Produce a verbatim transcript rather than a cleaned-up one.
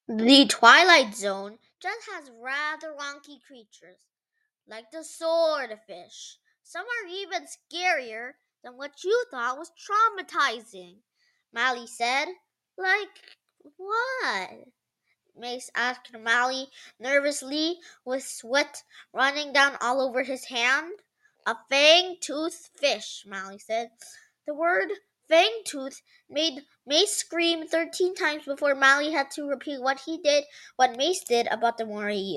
The Twilight Zone just has rather wonky creatures, like the swordfish. Some are even scarier than what you thought was traumatizing, Mally said. Like what? Mace asked Mally nervously, with sweat running down all over his hand. A fang-toothed fish, Mally said. The word fang-tooth made Mace scream thirteen times before Mally had to repeat what he did, what Mace did about the moray eel.